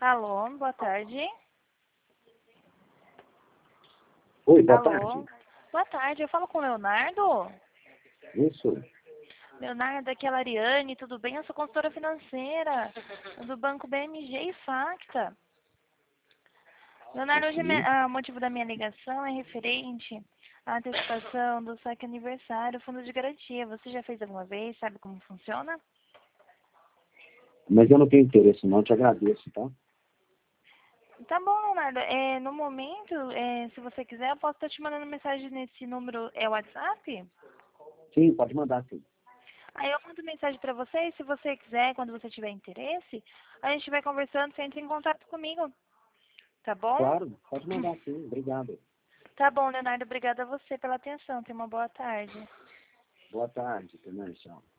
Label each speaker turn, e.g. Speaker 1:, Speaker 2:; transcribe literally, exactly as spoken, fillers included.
Speaker 1: Alô, boa tarde.
Speaker 2: Oi, boa
Speaker 1: Alô,
Speaker 2: tarde.
Speaker 1: boa tarde. Eu falo com o Leonardo.
Speaker 2: Isso.
Speaker 1: Leonardo, aqui é a Lariane, tudo bem? Eu sou consultora financeira do Banco B M G e Facta. Leonardo, hoje
Speaker 2: Sim.
Speaker 1: o motivo da minha ligação é referente à antecipação do saque aniversário, fundo de garantia. Você já fez alguma vez? Sabe como funciona?
Speaker 2: Mas eu não tenho interesse não, te agradeço, tá?
Speaker 1: Tá bom, Leonardo. É, no momento, é, se você quiser, eu posso estar te mandando mensagem nesse número, é o WhatsApp?
Speaker 2: Sim, pode mandar sim.
Speaker 1: Aí eu mando mensagem pra você e se você quiser, quando você tiver interesse, a gente vai conversando, você entra em contato comigo. Tá bom?
Speaker 2: Claro, pode mandar sim. Obrigado.
Speaker 1: Tá bom, Leonardo. Obrigada a você pela atenção. Tenha uma boa tarde.
Speaker 2: Boa tarde, Tenente.